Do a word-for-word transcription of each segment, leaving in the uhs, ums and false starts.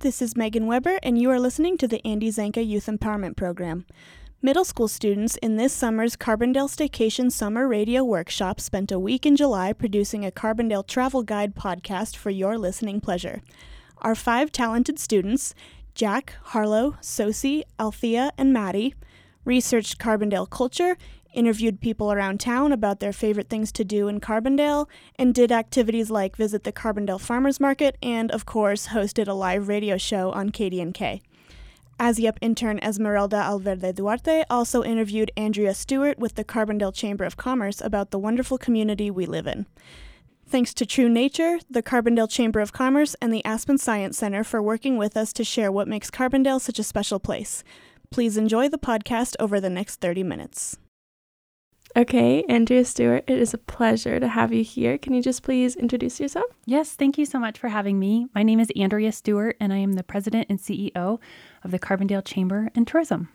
this is Megan Weber, and you are listening to the Andy Zanka Youth Empowerment Program. Middle school students in this summer's Carbondale Staycation Summer Radio Workshop spent a week in July producing a Carbondale travel guide podcast for your listening pleasure. Our five talented students, Jack, Harlow, Sosie, Althea, and Maddie, researched Carbondale culture, interviewed people around town about their favorite things to do in Carbondale, and did activities like visit the Carbondale Farmers Market and, of course, hosted a live radio show on K D N K. ASIUP intern Esmeralda Alverde Duarte also interviewed Andrea Stewart with the Carbondale Chamber of Commerce about the wonderful community we live in. Thanks to True Nature, the Carbondale Chamber of Commerce, and the Aspen Science Center for working with us to share what makes Carbondale such a special place. Please enjoy the podcast over the next thirty minutes. Okay, Andrea Stewart, it is a pleasure to have you here. Can you just please introduce yourself? Yes, thank you so much for having me. My name is Andrea Stewart, and I am the president and C E O of the Carbondale Chamber and Tourism.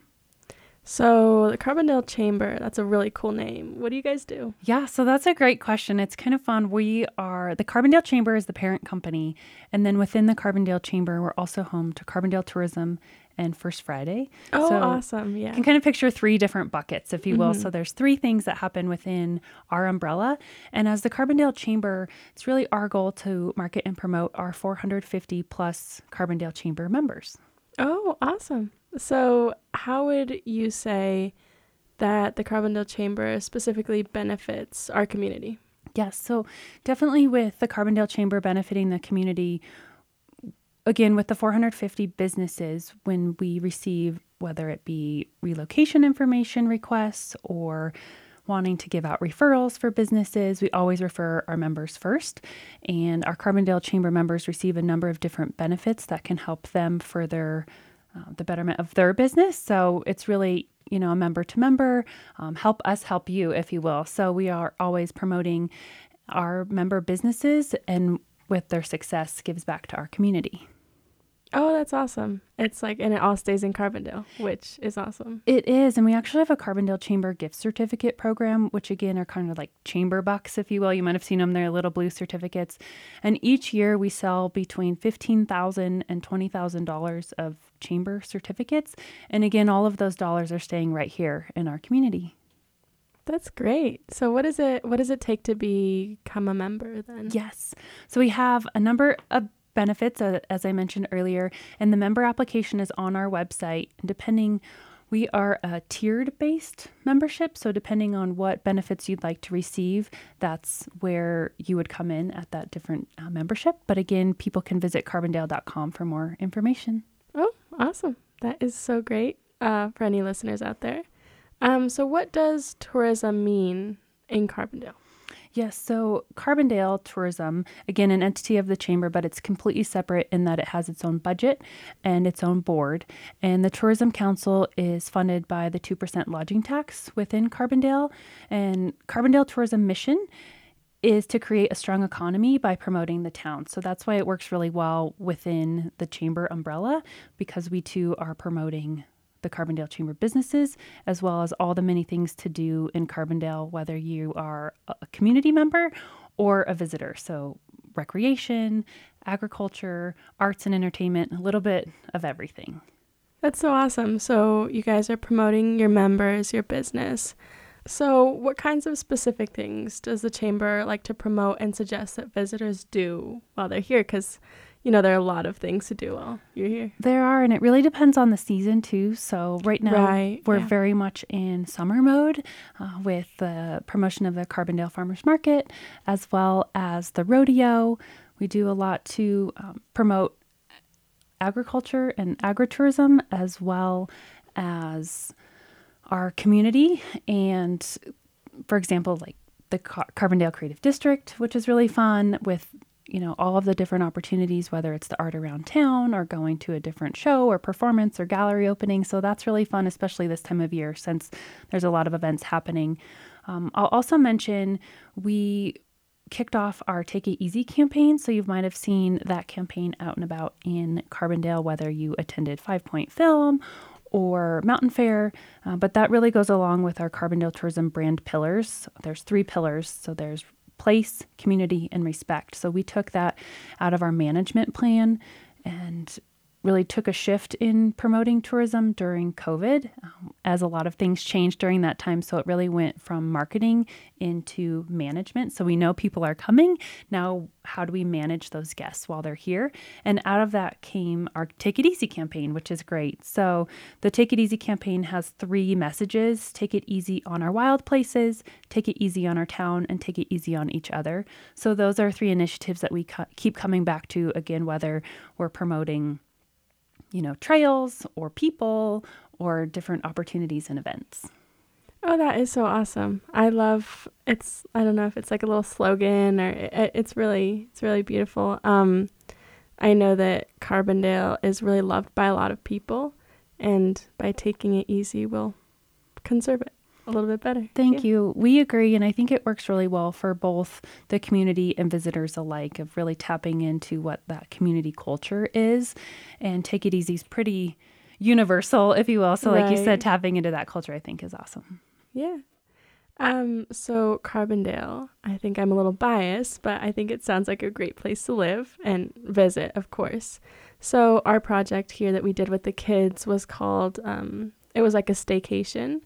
So the Carbondale Chamber, that's a really cool name. What do you guys do? Yeah, so that's a great question. It's kind of fun. We are, the Carbondale Chamber is the parent company, and then within the Carbondale Chamber, we're also home to Carbondale Tourism and First Friday. Oh, so awesome. Yeah. You can kind of picture three different buckets, if you will. Mm-hmm. So there's three things that happen within our umbrella. And as the Carbondale Chamber, it's really our goal to market and promote our four hundred fifty plus Carbondale Chamber members. Oh, awesome. So how would you say that the Carbondale Chamber specifically benefits our community? Yes, so definitely with the Carbondale Chamber benefiting the community, again, with the four hundred fifty businesses, when we receive, whether it be relocation information requests or wanting to give out referrals for businesses, we always refer our members first. And our Carbondale Chamber members receive a number of different benefits that can help them further uh, the betterment of their business. So it's really, you know, a member to member, um, help us help you, if you will. So we are always promoting our member businesses, and with their success gives back to our community. Oh, that's awesome. It's like, and it all stays in Carbondale, which is awesome. It is. And we actually have a Carbondale Chamber gift certificate program, which again are kind of like chamber bucks, if you will. You might have seen them. They're little blue certificates. And each year we sell between fifteen thousand dollars and twenty thousand dollars of chamber certificates. And again, all of those dollars are staying right here in our community. That's great. So what is it, what does it take to become a member then? Yes. So we have a number of benefits, uh, as I mentioned earlier, and the member application is on our website. And depending, we are a tiered based membership. So depending on what benefits you'd like to receive, that's where you would come in at that different uh, membership. But again, people can visit carbondale dot com for more information. Oh, awesome. That is so great uh, for any listeners out there. Um, so what does tourism mean in Carbondale? Yes, so Carbondale Tourism, again, an entity of the Chamber, but it's completely separate in that it has its own budget and its own board. And the Tourism Council is funded by the two percent lodging tax within Carbondale. And Carbondale Tourism mission is to create a strong economy by promoting the town. So that's why it works really well within the Chamber umbrella, because we too are promoting the Carbondale Chamber businesses, as well as all the many things to do in Carbondale, whether you are a community member or a visitor. So recreation, agriculture, arts and entertainment, a little bit of everything. That's so awesome. So you guys are promoting your members, your business. So what kinds of specific things does the Chamber like to promote and suggest that visitors do while they're here? Because you know, there are a lot of things to do while you're here. There are, and it really depends on the season too. So right now right, we're yeah. very much in summer mode uh, with the promotion of the Carbondale Farmers Market, as well as the rodeo. We do a lot to um, promote agriculture and agritourism, as well as our community. And for example, like the Car- Carbondale Creative District, which is really fun with you know, all of the different opportunities, whether it's the art around town or going to a different show or performance or gallery opening. So that's really fun, especially this time of year, since there's a lot of events happening. Um, I'll also mention we kicked off our Take It Easy campaign. So you might have seen that campaign out and about in Carbondale, whether you attended Five Point Film or Mountain Fair. Uh, but that really goes along with our Carbondale Tourism brand pillars. There's three pillars. So there's place, community, and respect. So we took that out of our management plan and really took a shift in promoting tourism during COVID, um, as a lot of things changed during that time. So it really went from marketing into management. So we know people are coming. Now, how do we manage those guests while they're here? And out of that came our Take It Easy campaign, which is great. So the Take It Easy campaign has three messages: take it easy on our wild places, take it easy on our town, and take it easy on each other. So those are three initiatives that we co- keep coming back to, again, whether we're promoting you know, trails or people or different opportunities and events. Oh, that is so awesome. I love, it's, I don't know if it's like a little slogan or it, it's really, it's really beautiful. Um, I know that Carbondale is really loved by a lot of people, and by taking it easy, we'll conserve it a little bit better. Thank yeah. you. We agree. And I think it works really well for both the community and visitors alike, of really tapping into what that community culture is. And Take It Easy is pretty universal, if you will. So like right. you said, tapping into that culture, I think, is awesome. Yeah. Um, so Carbondale, I think I'm a little biased, but I think it sounds like a great place to live and visit, of course. So our project here that we did with the kids was called, um, it was like a staycation.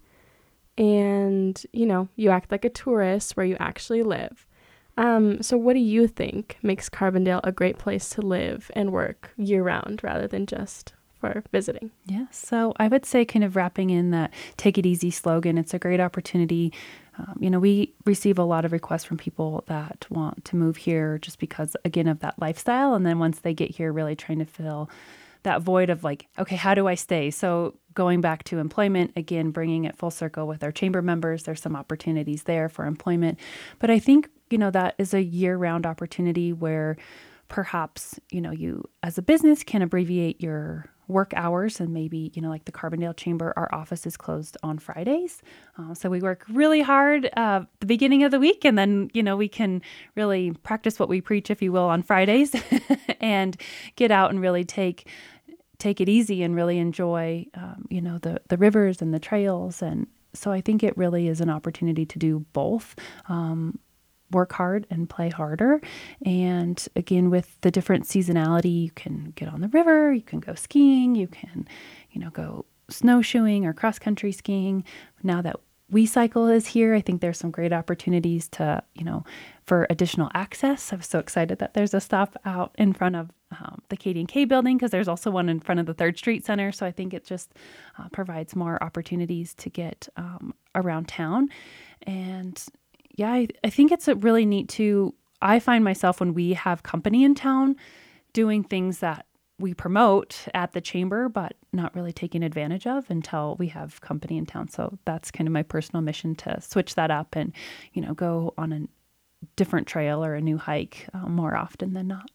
And, you know, you act like a tourist where you actually live. Um, so what do you think makes Carbondale a great place to live and work year round rather than just for visiting? Yeah, so I would say, kind of wrapping in that Take It Easy slogan, it's a great opportunity. Um, you know, we receive a lot of requests from people that want to move here just because, again, of that lifestyle. And then once they get here, really trying to fill that void of like, okay, how do I stay? So going back to employment, again, bringing it full circle with our chamber members, there's some opportunities there for employment. But I think, you know, that is a year-round opportunity where perhaps, you know, you as a business can abbreviate your work hours, and maybe, you know, like the Carbondale Chamber, our office is closed on Fridays. Uh, so we work really hard uh, the beginning of the week, and then, you know, we can really practice what we preach, if you will, on Fridays and get out and really take take it easy and really enjoy, um, you know, the, the rivers and the trails. And so I think it really is an opportunity to do both. Um, work hard and play harder. And again, with the different seasonality, you can get on the river, you can go skiing, you can, you know, go snowshoeing or cross-country skiing. Now that WeCycle is here, I think there's some great opportunities to, you know, for additional access. I was so excited that there's a stop out in front of um, the K D and K building, because there's also one in front of the Third Street Center. So I think it just uh, provides more opportunities to get um, around town. And yeah, I, I think it's a really neat to, I find myself when we have company in town doing things that we promote at the chamber, but not really taking advantage of until we have company in town. So that's kind of my personal mission, to switch that up and, you know, go on a different trail or a new hike uh, more often than not.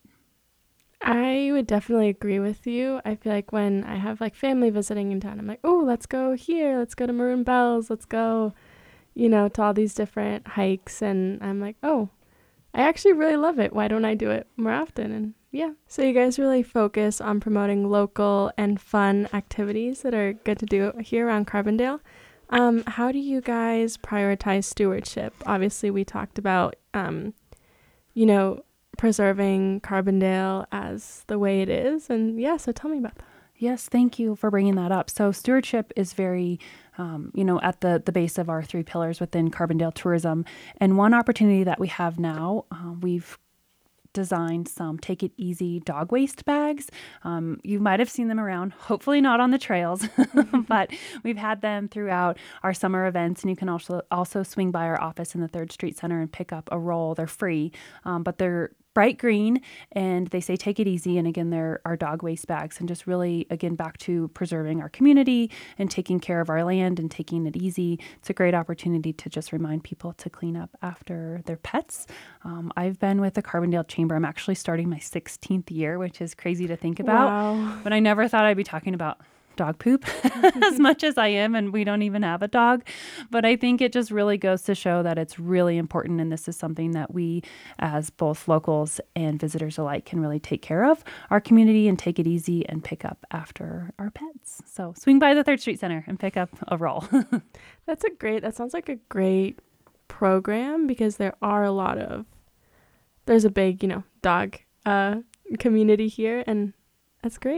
I would definitely agree with you. I feel like when I have like family visiting in town, I'm like, oh, let's go here. Let's go to Maroon Bells. Let's go, you know, to all these different hikes. And I'm like, oh, I actually really love it. Why don't I do it more often? And yeah. So you guys really focus on promoting local and fun activities that are good to do here around Carbondale. Um, how do you guys prioritize stewardship? Obviously, we talked about, um, you know, preserving Carbondale as the way it is. And yeah, so tell me about that. Yes, thank you for bringing that up. So stewardship is very, um, you know, at the, the base of our three pillars within Carbondale tourism. And one opportunity that we have now, uh, we've designed some Take It Easy dog waste bags. Um, you might have seen them around, hopefully not on the trails, but we've had them throughout our summer events. And you can also also swing by our office in the Third Street Center and pick up a roll. They're free, um, but they're bright green, and they say take it easy. And again, they're our dog waste bags, and just really, again, back to preserving our community and taking care of our land and taking it easy. It's a great opportunity to just remind people to clean up after their pets. Um, I've been with the Carbondale Chamber. I'm actually starting my sixteenth year, which is crazy to think about, Wow. But I never thought I'd be talking about dog poop as much as I am, and we don't even have a dog. But I think it just really goes to show that it's really important, and this is something that we as both locals and visitors alike can really take care of our community and take it easy and pick up after our pets. So swing by the Third Street Center and pick up a roll. That's a great, that sounds like a great program, because there are a lot of, there's a big, you know, dog uh, community here, and that's great.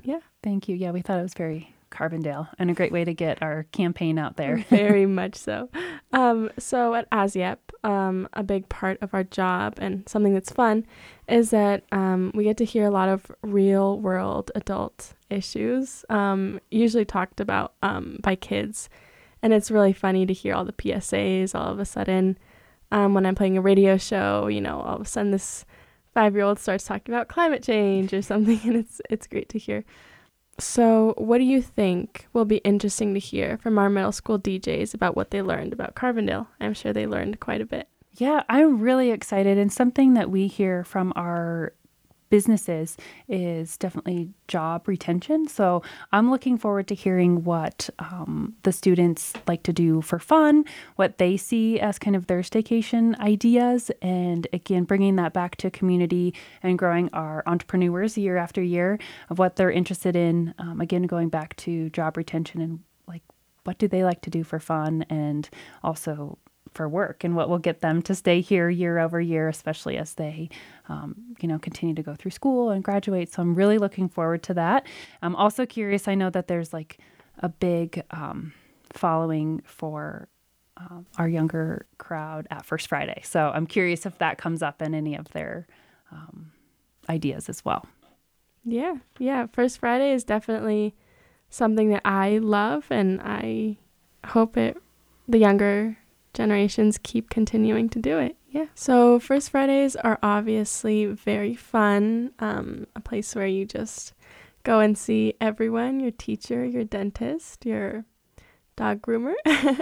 Yeah. Thank you. Yeah, we thought it was very Carbondale and a great way to get our campaign out there. Very much so. Um, so at ASYEP, um, a big part of our job and something that's fun is that um, we get to hear a lot of real world adult issues, um, usually talked about um, by kids. And it's really funny to hear all the P S As all of a sudden. Um, when I'm playing a radio show, you know, all of a sudden this five-year-old starts talking about climate change or something, and it's it's great to hear. So what do you think will be interesting to hear from our middle school D Js about what they learned about Carbondale? I'm sure they learned quite a bit. Yeah, I'm really excited. And something that we hear from our businesses is definitely job retention. So I'm looking forward to hearing what um, the students like to do for fun, what they see as kind of their staycation ideas, and again, bringing that back to community and growing our entrepreneurs year after year of what they're interested in. Um, again, going back to job retention and like, what do they like to do for fun and also for work, and what will get them to stay here year over year, especially as they, um, you know, continue to go through school and graduate. So I'm really looking forward to that. I'm also curious. I know that there's like a big um, following for um, our younger crowd at First Friday. So I'm curious if that comes up in any of their um, ideas as well. Yeah, yeah. First Friday is definitely something that I love, and I hope it the younger generations keep continuing to do it. Yeah. So First Fridays are obviously very fun. Um, a place where you just go and see everyone, your teacher, your dentist, your dog groomer.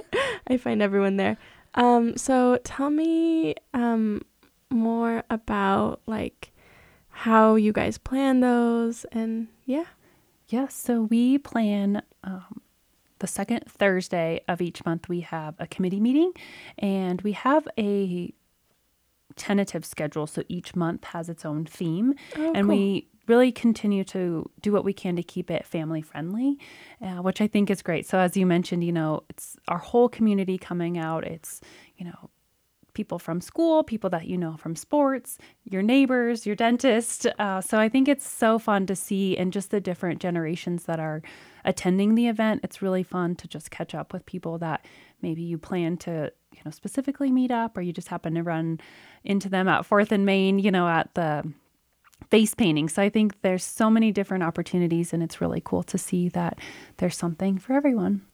I find everyone there. Um, so tell me um, more about like how you guys plan those and yeah. Yeah. So we plan um, the second Thursday of each month, we have a committee meeting, and we have a tentative schedule. So each month has its own theme, oh, and cool. we really continue to do what we can to keep it family friendly, uh, which I think is great. So as you mentioned, you know, it's our whole community coming out. It's, you know, people from school, people that you know from sports, your neighbors, your dentist. Uh, so I think it's so fun to see, and just the different generations that are attending the event. It's really fun to just catch up with people that maybe you plan to, you know, specifically meet up, or you just happen to run into them at Fourth and Main, you know, at the face painting. So I think there's so many different opportunities, and it's really cool to see that there's something for everyone.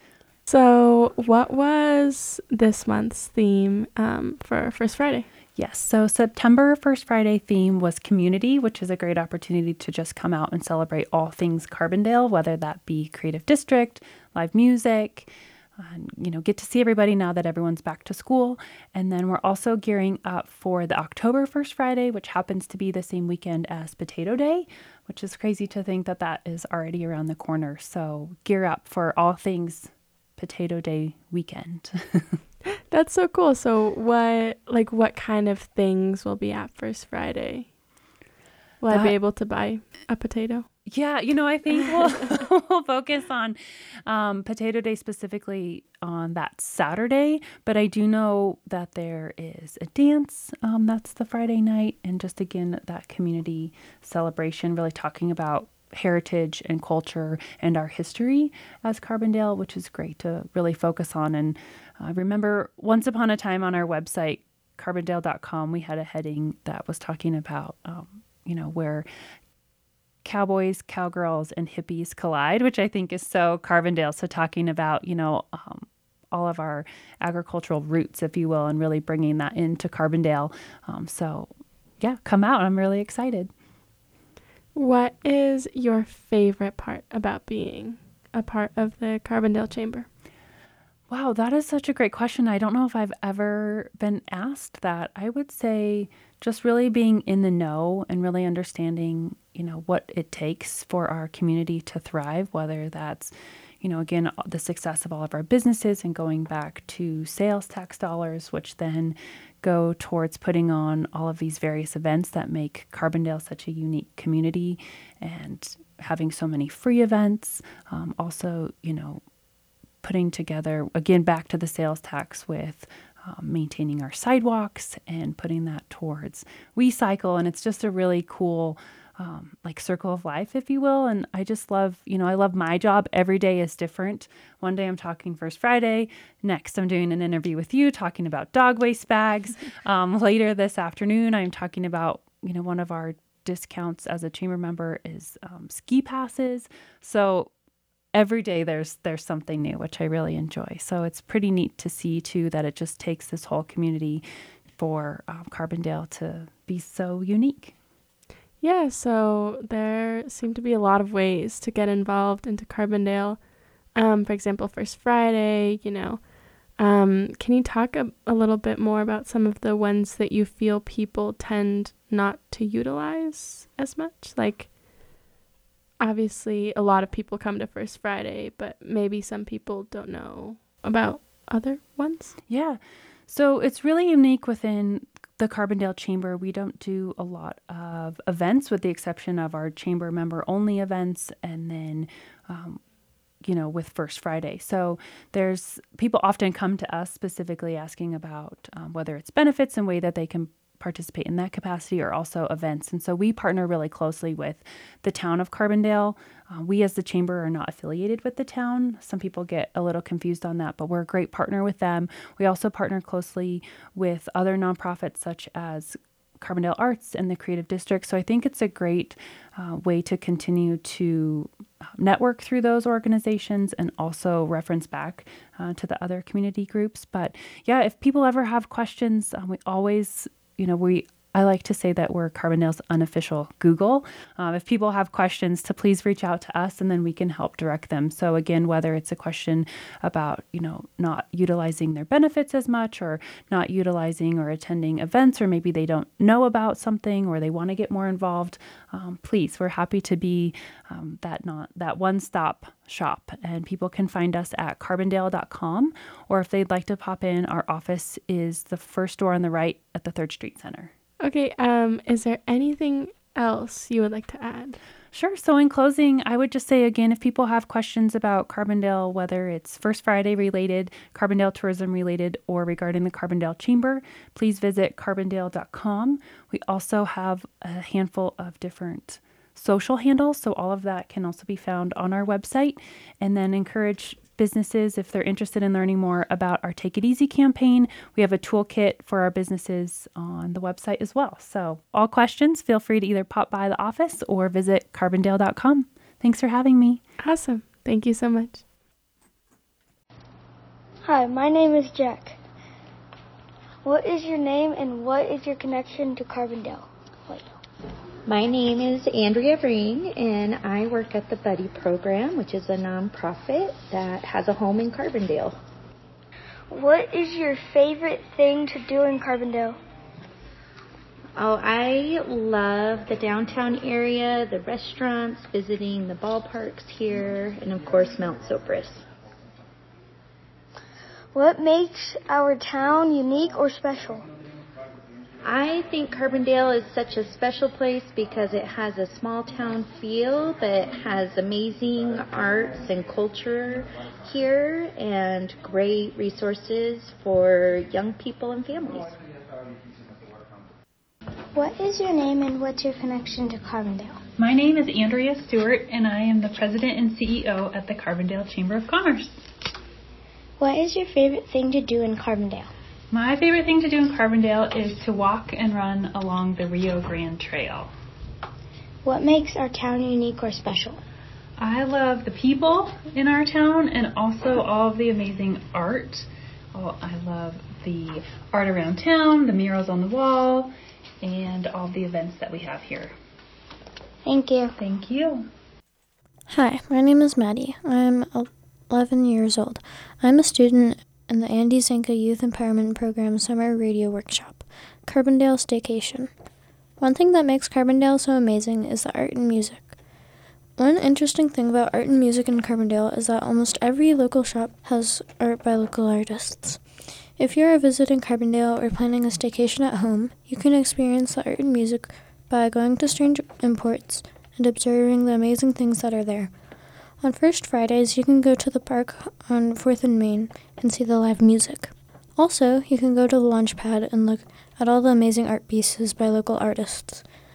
So what was this month's theme um, for First Friday? Yes. So September First Friday theme was community, which is a great opportunity to just come out and celebrate all things Carbondale, whether that be Creative District, live music, and, you know, get to see everybody now that everyone's back to school. And then we're also gearing up for the October First Friday, which happens to be the same weekend as Potato Day, which is crazy to think that that is already around the corner. So gear up for all things Potato Day weekend. That's so cool. So what, like, what kind of things will be at First Friday? Will that, I be able to buy a potato? Yeah, you know, I think we'll, we'll focus on um, Potato Day specifically on that Saturday, but I do know that there is a dance. Um, that's the Friday night. And just, again, that community celebration, really talking about heritage and culture and our history as Carbondale, which is great to really focus on. And I uh, remember once upon a time on our website, carbondale dot com, we had a heading that was talking about, um, you know, where cowboys, cowgirls, and hippies collide, which I think is so Carbondale. So talking about, you know, um, all of our agricultural roots, if you will, and really bringing that into Carbondale. Um, so yeah, come out. I'm really excited. What is your favorite part about being a part of the Carbondale Chamber? Wow, that is such a great question. I don't know if I've ever been asked that. I would say just really being in the know and really understanding, you know, what it takes for our community to thrive, whether that's, you know, again, the success of all of our businesses and going back to sales tax dollars, which then go towards putting on all of these various events that make Carbondale such a unique community, and having so many free events. Um, also, you know, putting together, again, back to the sales tax with um, maintaining our sidewalks and putting that towards WeCycle. And it's just a really cool um, like circle of life, if you will. And I just love, you know, I love my job. Every day is different. One day I'm talking First Friday. Next, I'm doing an interview with you talking about dog waste bags. Um, later this afternoon, I'm talking about, you know, one of our discounts as a chamber member is um, ski passes. So every day there's there's something new, which I really enjoy. So it's pretty neat to see too that it just takes this whole community for um, Carbondale to be so unique. Yeah, so there seem to be a lot of ways to get involved into Carbondale. Um, for example, First Friday, you know. Um, can you talk a, a little bit more about some of the ones that you feel people tend not to utilize as much? Like, obviously, a lot of people come to First Friday, but maybe some people don't know about other ones. Yeah. So it's really unique within the Carbondale Chamber. We don't do a lot of events with the exception of our chamber member only events and then, um, you know, with First Friday. So there's people often come to us specifically asking about um, whether it's benefits and way that they can participate in that capacity or also events. And so we partner really closely with the town of Carbondale. Uh, we as the chamber are not affiliated with the town. Some people get a little confused on that, but we're a great partner with them. We also partner closely with other nonprofits such as Carbondale Arts and the Creative District. So I think it's a great uh, way to continue to network through those organizations and also reference back uh, to the other community groups. But yeah, if people ever have questions, um, we always You know, we I like to say that we're Carbondale's unofficial Google. Um, if people have questions, to please reach out to us and then we can help direct them. So again, whether it's a question about, you know, not utilizing their benefits as much or not utilizing or attending events, or maybe they don't know about something or they want to get more involved, um, please, we're happy to be um, that not that one-stop shop. And people can find us at carbondale dot com, or if they'd like to pop in, our office is the first door on the right at the Third Street Center. Okay, um, is there anything else you would like to add? Sure. So in closing, I would just say again, if people have questions about Carbondale, whether it's First Friday related, Carbondale tourism related, or regarding the Carbondale Chamber, please visit carbondale dot com. We also have a handful of different social handles, so all of that can also be found on our website. And then encourage businesses, if they're interested in learning more about our Take It Easy campaign, we have a toolkit for our businesses on the website as well. So all questions, feel free to either pop by the office or visit carbondale dot com. Thanks for having me. Awesome. Thank you so much. Hi, my name is Jack. What is your name and what is your connection to Carbondale? Wait. My name is Andrea Ring, and I work at the Buddy Program, which is a nonprofit that has a home in Carbondale. What is your favorite thing to do in Carbondale? Oh, I love the downtown area, the restaurants, visiting the ballparks here, and of course Mount Sopris. What makes our town unique or special? I think Carbondale is such a special place because it has a small town feel, but it has amazing arts and culture here and great resources for young people and families. What is your name and what's your connection to Carbondale? My name is Andrea Stewart, and I am the president and C E O at the Carbondale Chamber of Commerce. What is your favorite thing to do in Carbondale? My favorite thing to do in Carbondale is to walk and run along the Rio Grande Trail. What makes our town unique or special? I love the people in our town and also all of the amazing art. Oh, I love the art around town, the murals on the wall, and all the events that we have here. Thank you. Thank you. Hi, my name is Maddie. I'm eleven years old. I'm a student in the Andy Zanka Youth Empowerment Program Summer Radio Workshop, Carbondale Staycation. One thing that makes Carbondale so amazing is the art and music. One interesting thing about art and music in Carbondale is that almost every local shop has art by local artists. If you are visiting Carbondale or planning a staycation at home, you can experience the art and music by going to Strange Imports and observing the amazing things that are there. On First Fridays, you can go to the park on fourth and Main and see the live music. Also, you can go to the launch pad and look at all the amazing art pieces by local artists.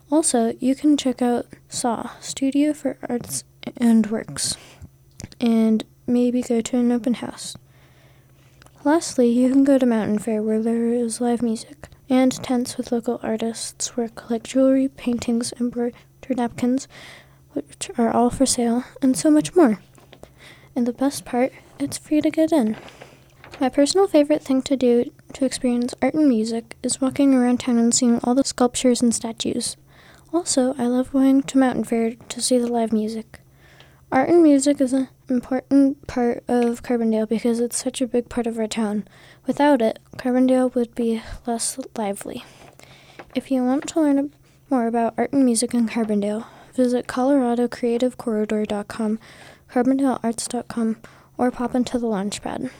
Also, you can check out S A W, Studio for Arts and Works, and maybe go to an open house. Lastly, you can go to Mountain Fair where there is live music and tents with local artists where collect jewelry, paintings, embroidered napkins, which are all for sale, and so much more. And the best part, it's free to get in. My personal favorite thing to do to experience art and music is walking around town and seeing all the sculptures and statues. Also, I love going to Mountain Fair to see the live music. Art and music is an important part of Carbondale because it's such a big part of our town. Without it, Carbondale would be less lively. If you want to learn more about art and music in Carbondale, visit colorado creative corridor dot com, carbondale arts dot com, or pop into the Launchpad.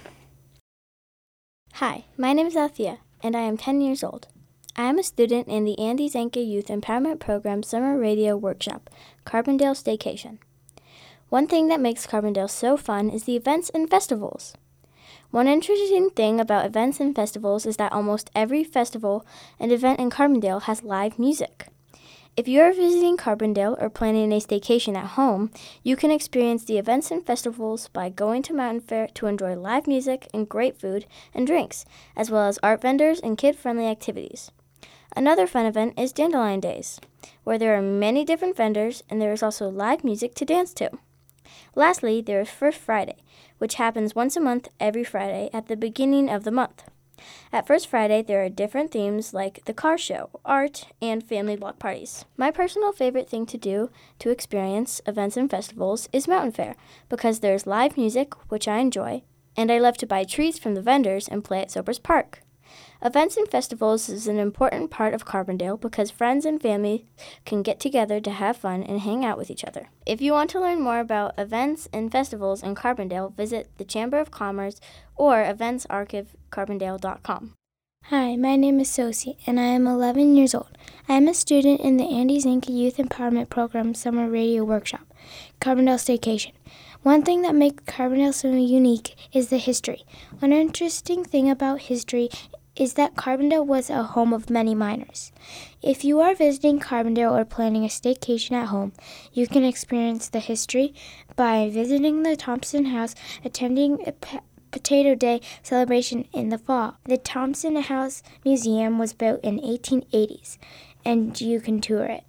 Hi, my name is Althea, and I am ten years old. I am a student in the Andy Zanka Youth Empowerment Program Summer Radio Workshop, Carbondale Staycation. One thing that makes Carbondale so fun is the events and festivals. One interesting thing about events and festivals is that almost every festival and event in Carbondale has live music. If you are visiting Carbondale or planning a staycation at home, you can experience the events and festivals by going to Mountain Fair to enjoy live music and great food and drinks, as well as art vendors and kid-friendly activities. Another fun event is Dandelion Days, where there are many different vendors and there is also live music to dance to. Lastly, there is First Friday, which happens once a month every Friday at the beginning of the month. At First Friday, there are different themes like the car show, art, and family block parties. My personal favorite thing to do to experience events and festivals is Mountain Fair, because there's live music, which I enjoy, and I love to buy treats from the vendors and play at Sobers Park. Events and festivals is an important part of Carbondale because friends and family can get together to have fun and hang out with each other. If you want to learn more about events and festivals in Carbondale, visit the Chamber of Commerce or events archive carbondale dot com. Hi, my name is Sosie, and I am eleven years old. I am a student in the Andy Zanka Youth Empowerment Program Summer Radio Workshop, Carbondale Staycation. One thing that makes Carbondale so unique is the history. One interesting thing about history is that Carbondale was a home of many miners. If you are visiting Carbondale or planning a staycation at home, you can experience the history by visiting the Thompson House, attending a pe- Potato Day celebration in the fall. The Thompson House Museum was built in eighteen eighties, and you can tour it.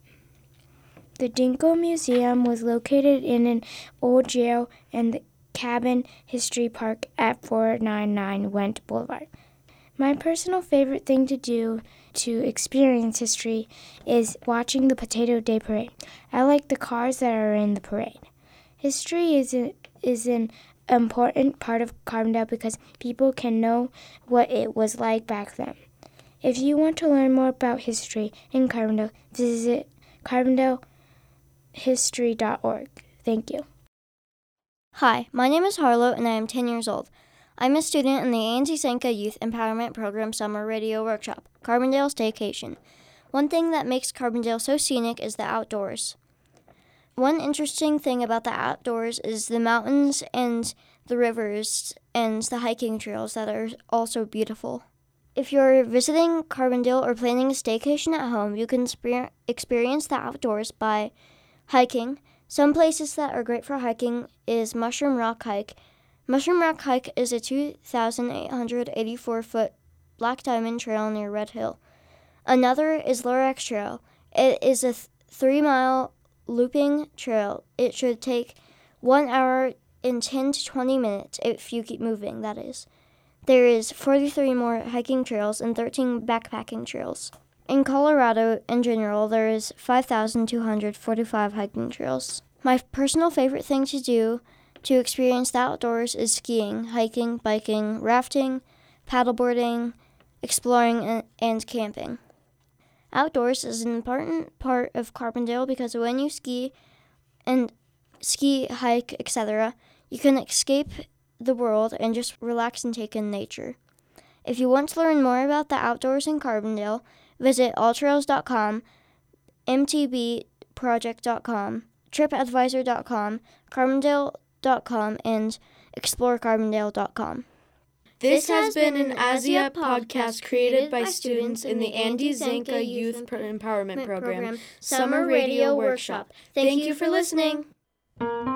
The Dinko Museum was located in an old jail and the Cabin History Park at four ninety-nine Went Boulevard. My personal favorite thing to do to experience history is watching the Potato Day Parade. I like the cars that are in the parade. History is a, is an important part of Carbondale because people can know what it was like back then. If you want to learn more about history in Carbondale, visit carbondale history dot org. Thank you. Hi, my name is Harlow and I am ten years old. I'm a student in the Andy Zanka Youth Empowerment Program Summer Radio Workshop, Carbondale Staycation. One thing that makes Carbondale so scenic is the outdoors. One interesting thing about the outdoors is the mountains and the rivers and the hiking trails that are also beautiful. If you're visiting Carbondale or planning a staycation at home, you can spe- experience the outdoors by hiking. Some places that are great for hiking is Mushroom Rock Hike. Mushroom Rock Hike is a two thousand eight hundred eighty-four foot Black Diamond Trail near Red Hill. Another is Lorax Trail. It is a th- three-mile looping trail. It should take one hour and ten to twenty minutes if you keep moving, that is. There is forty-three more hiking trails and thirteen backpacking trails. In Colorado, in general, there is five thousand two hundred forty-five hiking trails. My personal favorite thing to do to experience the outdoors is skiing, hiking, biking, rafting, paddleboarding, exploring, and, and camping. Outdoors is an important part of Carbondale because when you ski and ski, hike, et cetera, you can escape the world and just relax and take in nature. If you want to learn more about the outdoors in Carbondale, visit all trails dot com, m t b project dot com, trip advisor dot com, carbondale dot com, and explore carbondale dot com. This has been an ASIA podcast created by students in the Andy Zanka Youth Empowerment Program Summer Radio Workshop. Thank you for listening.